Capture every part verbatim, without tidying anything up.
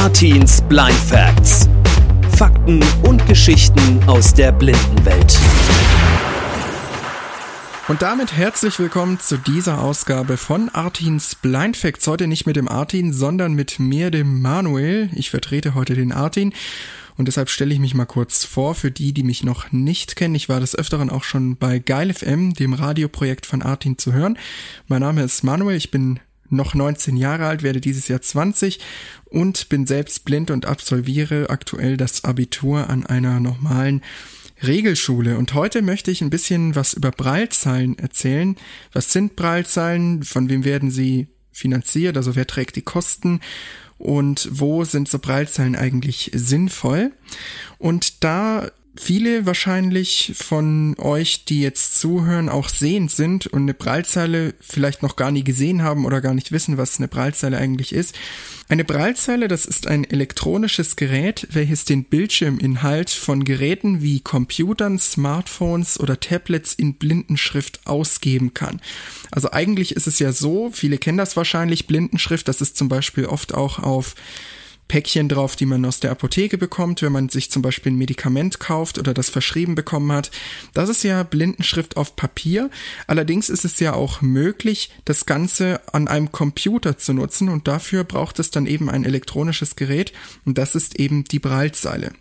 Artins Blind Facts. Fakten und Geschichten aus der Blindenwelt. Und damit herzlich willkommen zu dieser Ausgabe von Artins Blind Facts. Heute nicht mit dem Artin, sondern mit mir, dem Manuel. Ich vertrete heute den Artin und deshalb stelle ich mich mal kurz vor für die, die mich noch nicht kennen. Ich war des Öfteren auch schon bei Geil F M, dem Radioprojekt von Artin, zu hören. Mein Name ist Manuel, ich bin noch neunzehn Jahre alt, werde dieses Jahr zwanzig und bin selbst blind und absolviere aktuell das Abitur an einer normalen Regelschule. Und heute möchte ich ein bisschen was über Braillezeilen erzählen. Was sind Braillezeilen? Von wem werden sie finanziert? Also wer trägt die Kosten? Und wo sind so Braillezeilen eigentlich sinnvoll? Und da viele wahrscheinlich von euch, die jetzt zuhören, auch sehend sind und eine Braillezeile vielleicht noch gar nie gesehen haben oder gar nicht wissen, was eine Braillezeile eigentlich ist. Eine Braillezeile, das ist ein elektronisches Gerät, welches den Bildschirminhalt von Geräten wie Computern, Smartphones oder Tablets in Blindenschrift ausgeben kann. Also eigentlich ist es ja so, viele kennen das wahrscheinlich, Blindenschrift, das ist zum Beispiel oft auch auf Päckchen drauf, die man aus der Apotheke bekommt, wenn man sich zum Beispiel ein Medikament kauft oder das verschrieben bekommen hat. Das ist ja Blindenschrift auf Papier. Allerdings ist es ja auch möglich, das Ganze an einem Computer zu nutzen und dafür braucht es dann eben ein elektronisches Gerät und das ist eben die Braillezeile.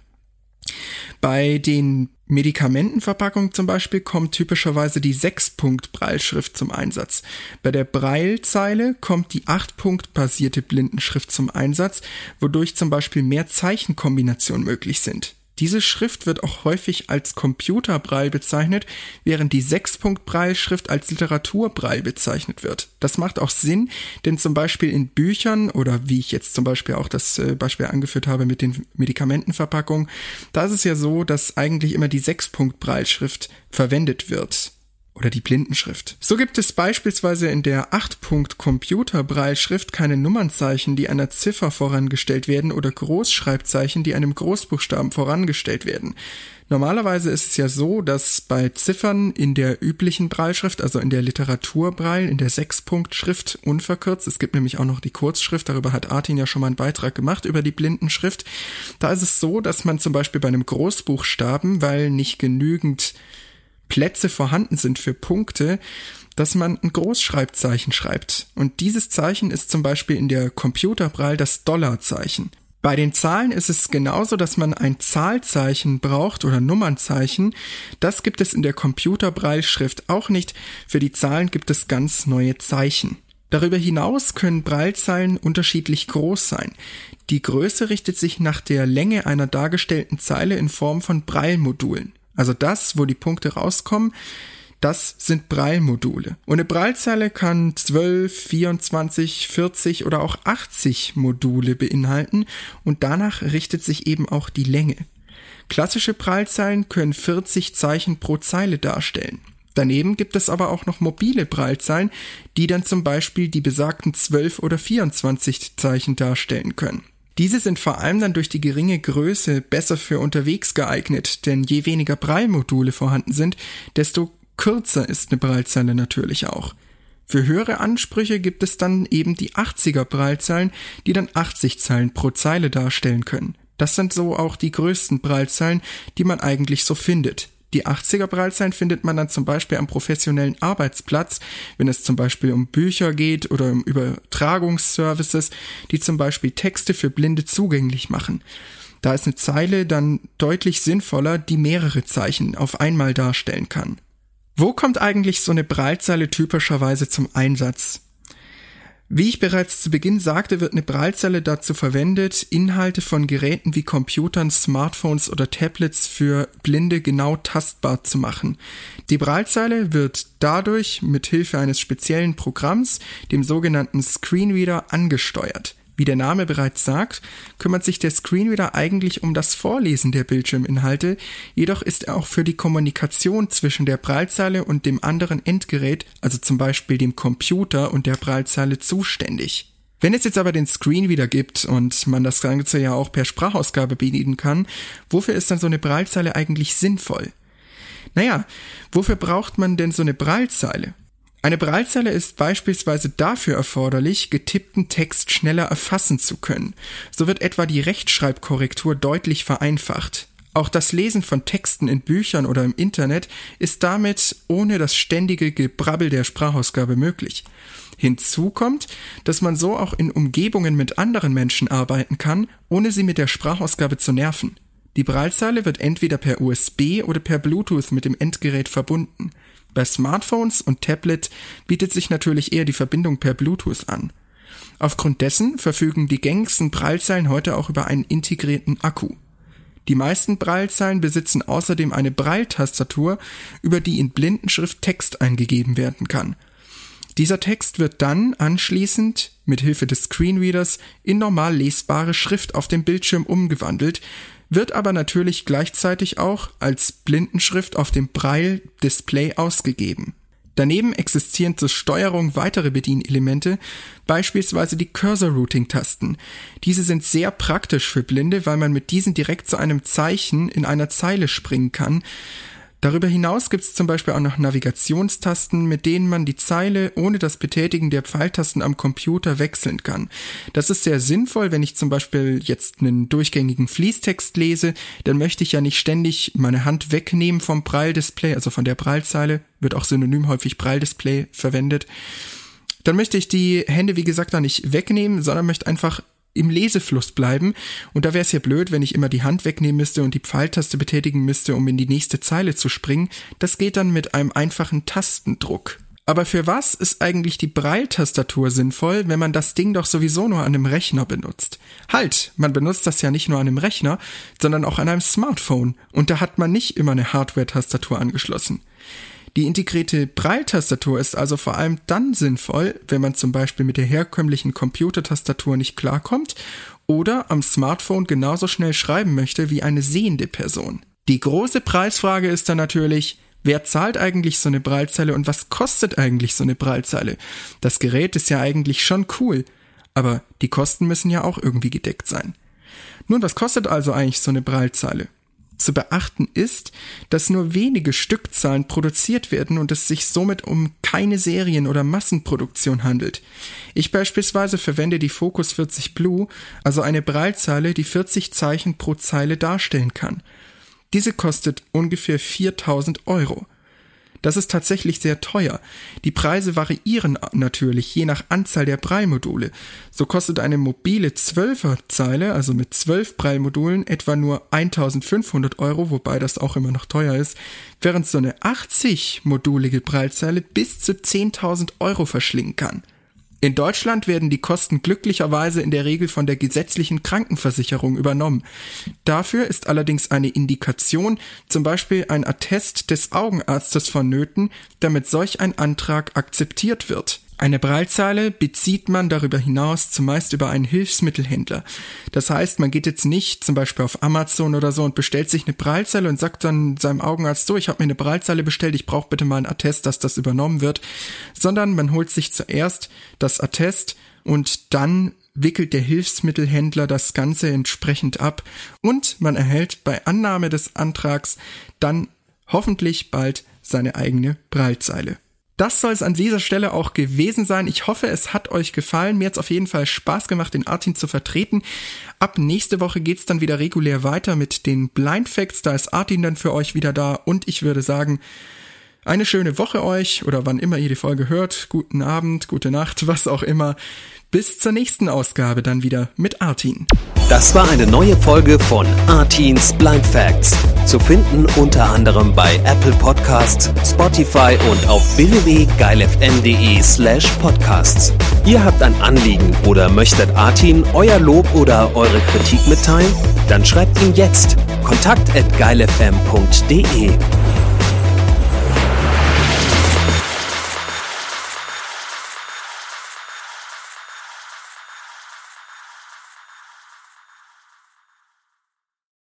Bei den Medikamentenverpackungen zum Beispiel kommt typischerweise die sechs-Punkt-Brailleschrift zum Einsatz. Bei der Braillezeile kommt die acht-Punkt-basierte Blindenschrift zum Einsatz, wodurch zum Beispiel mehr Zeichenkombinationen möglich sind. Diese Schrift wird auch häufig als Computerbraille bezeichnet, während die sechs-Punkt-Brailleschrift als Literaturbraille bezeichnet wird. Das macht auch Sinn, denn zum Beispiel in Büchern oder wie ich jetzt zum Beispiel auch das äh, Beispiel angeführt habe mit den Medikamentenverpackungen, da ist es ja so, dass eigentlich immer die sechs-Punkt-Brailleschrift verwendet wird. Oder die Blindenschrift. So gibt es beispielsweise in der acht-Punkt-Computer-Brailleschrift keine Nummernzeichen, die einer Ziffer vorangestellt werden oder Großschreibzeichen, die einem Großbuchstaben vorangestellt werden. Normalerweise ist es ja so, dass bei Ziffern in der üblichen Brailleschrift, also in der Literaturbraille, in der sechs-Punkt-Schrift unverkürzt, es gibt nämlich auch noch die Kurzschrift, darüber hat Artin ja schon mal einen Beitrag gemacht, über die Blindenschrift. Da ist es so, dass man zum Beispiel bei einem Großbuchstaben, weil nicht genügend Plätze vorhanden sind für Punkte, dass man ein Großschreibzeichen schreibt. Und dieses Zeichen ist zum Beispiel in der Computerbraille das Dollarzeichen. Bei den Zahlen ist es genauso, dass man ein Zahlzeichen braucht oder Nummernzeichen. Das gibt es in der Computerbraille-Schrift auch nicht. Für die Zahlen gibt es ganz neue Zeichen. Darüber hinaus können Braillezeilen unterschiedlich groß sein. Die Größe richtet sich nach der Länge einer dargestellten Zeile in Form von Braille-Modulen. Also das, wo die Punkte rauskommen, das sind Braille-Module. Und eine Braillezeile kann zwölf, vierundzwanzig, vierzig oder auch achtzig Module beinhalten und danach richtet sich eben auch die Länge. Klassische Braillezeilen können vierzig Zeichen pro Zeile darstellen. Daneben gibt es aber auch noch mobile Braillezeilen, die dann zum Beispiel die besagten zwölf oder vierundzwanzig Zeichen darstellen können. Diese sind vor allem dann durch die geringe Größe besser für unterwegs geeignet, denn je weniger Braille-Module vorhanden sind, desto kürzer ist eine Braillezeile natürlich auch. Für höhere Ansprüche gibt es dann eben die achtziger Braillezeilen, die dann achtzig Zeilen pro Zeile darstellen können. Das sind so auch die größten Braillezeilen, die man eigentlich so findet. Die achtziger Braillezeilen findet man dann zum Beispiel am professionellen Arbeitsplatz, wenn es zum Beispiel um Bücher geht oder um Übertragungsservices, die zum Beispiel Texte für Blinde zugänglich machen. Da ist eine Zeile dann deutlich sinnvoller, die mehrere Zeichen auf einmal darstellen kann. Wo kommt eigentlich so eine Braillezeile typischerweise zum Einsatz? Wie ich bereits zu Beginn sagte, wird eine Braillezeile dazu verwendet, Inhalte von Geräten wie Computern, Smartphones oder Tablets für Blinde genau tastbar zu machen. Die Braillezeile wird dadurch mit Hilfe eines speziellen Programms, dem sogenannten Screenreader, angesteuert. Wie der Name bereits sagt, kümmert sich der Screenreader eigentlich um das Vorlesen der Bildschirminhalte, jedoch ist er auch für die Kommunikation zwischen der Braillezeile und dem anderen Endgerät, also zum Beispiel dem Computer und der Braillezeile, zuständig. Wenn es jetzt aber den Screenreader gibt und man das Ganze ja auch per Sprachausgabe bedienen kann, wofür ist dann so eine Braillezeile eigentlich sinnvoll? Naja, wofür braucht man denn so eine Braillezeile? Eine Braillezeile ist beispielsweise dafür erforderlich, getippten Text schneller erfassen zu können. So wird etwa die Rechtschreibkorrektur deutlich vereinfacht. Auch das Lesen von Texten in Büchern oder im Internet ist damit ohne das ständige Gebrabbel der Sprachausgabe möglich. Hinzu kommt, dass man so auch in Umgebungen mit anderen Menschen arbeiten kann, ohne sie mit der Sprachausgabe zu nerven. Die Braillezeile wird entweder per U S B oder per Bluetooth mit dem Endgerät verbunden. Bei Smartphones und Tablet bietet sich natürlich eher die Verbindung per Bluetooth an. Aufgrund dessen verfügen die gängigsten Braillezeilen heute auch über einen integrierten Akku. Die meisten Braillezeilen besitzen außerdem eine Braille-Tastatur, über die in Blindenschrift Text eingegeben werden kann. Dieser Text wird dann anschließend mit Hilfe des Screenreaders in normal lesbare Schrift auf dem Bildschirm umgewandelt, wird aber natürlich gleichzeitig auch als Blindenschrift auf dem Braille-Display ausgegeben. Daneben existieren zur Steuerung weitere Bedienelemente, beispielsweise die Cursor-Routing-Tasten. Diese sind sehr praktisch für Blinde, weil man mit diesen direkt zu einem Zeichen in einer Zeile springen kann. Darüber hinaus gibt es zum Beispiel auch noch Navigationstasten, mit denen man die Zeile ohne das Betätigen der Pfeiltasten am Computer wechseln kann. Das ist sehr sinnvoll, wenn ich zum Beispiel jetzt einen durchgängigen Fließtext lese, dann möchte ich ja nicht ständig meine Hand wegnehmen vom Braille-Display, also von der Braillezeile, wird auch synonym häufig Braille-Display verwendet. Dann möchte ich die Hände, wie gesagt, da nicht wegnehmen, sondern möchte einfach im Lesefluss bleiben, und da wäre es ja blöd, wenn ich immer die Hand wegnehmen müsste und die Pfeiltaste betätigen müsste, um in die nächste Zeile zu springen. Das geht dann mit einem einfachen Tastendruck. Aber für was ist eigentlich die Braille-Tastatur sinnvoll, wenn man das Ding doch sowieso nur an einem Rechner benutzt? Halt, man benutzt das ja nicht nur an einem Rechner, sondern auch an einem Smartphone, und da hat man nicht immer eine Hardware-Tastatur angeschlossen. Die integrierte Braille-Tastatur ist also vor allem dann sinnvoll, wenn man zum Beispiel mit der herkömmlichen Computertastatur nicht klarkommt oder am Smartphone genauso schnell schreiben möchte wie eine sehende Person. Die große Preisfrage ist dann natürlich, wer zahlt eigentlich so eine Braillezeile und was kostet eigentlich so eine Braillezeile? Das Gerät ist ja eigentlich schon cool, aber die Kosten müssen ja auch irgendwie gedeckt sein. Nun, was kostet also eigentlich so eine Braillezeile? Zu beachten ist, dass nur wenige Stückzahlen produziert werden und es sich somit um keine Serien- oder Massenproduktion handelt. Ich beispielsweise verwende die Focus vierzig Blue, also eine Braillezeile, die vierzig Zeichen pro Zeile darstellen kann. Diese kostet ungefähr viertausend Euro. Das ist tatsächlich sehr teuer. Die Preise variieren natürlich je nach Anzahl der Braille-Module. So kostet eine mobile zwölfer-Zeile, also mit zwölf Braille-Modulen, etwa nur eintausendfünfhundert Euro, wobei das auch immer noch teuer ist, während so eine achtzig-modulige Braillezeile bis zu zehntausend Euro verschlingen kann. In Deutschland werden die Kosten glücklicherweise in der Regel von der gesetzlichen Krankenversicherung übernommen. Dafür ist allerdings eine Indikation, zum Beispiel ein Attest des Augenarztes vonnöten, damit solch ein Antrag akzeptiert wird. Eine Braillezeile bezieht man darüber hinaus zumeist über einen Hilfsmittelhändler. Das heißt, man geht jetzt nicht zum Beispiel auf Amazon oder so und bestellt sich eine Braillezeile und sagt dann seinem Augenarzt so, ich habe mir eine Braillezeile bestellt, ich brauche bitte mal ein Attest, dass das übernommen wird, sondern man holt sich zuerst das Attest und dann wickelt der Hilfsmittelhändler das Ganze entsprechend ab und man erhält bei Annahme des Antrags dann hoffentlich bald seine eigene Braillezeile. Das soll es an dieser Stelle auch gewesen sein. Ich hoffe, es hat euch gefallen. Mir hat es auf jeden Fall Spaß gemacht, den Artin zu vertreten. Ab nächste Woche geht's dann wieder regulär weiter mit den Blind Facts. Da ist Artin dann für euch wieder da. Und ich würde sagen, eine schöne Woche euch oder wann immer ihr die Folge hört. Guten Abend, gute Nacht, was auch immer. Bis zur nächsten Ausgabe dann wieder mit Artin. Das war eine neue Folge von Artins Blind Facts. Zu finden unter anderem bei Apple Podcasts, Spotify und auf w w w punkt geilfm.de slash podcasts. Ihr habt ein Anliegen oder möchtet Artin euer Lob oder eure Kritik mitteilen? Dann schreibt ihn jetzt kontakt at geilfm punkt de.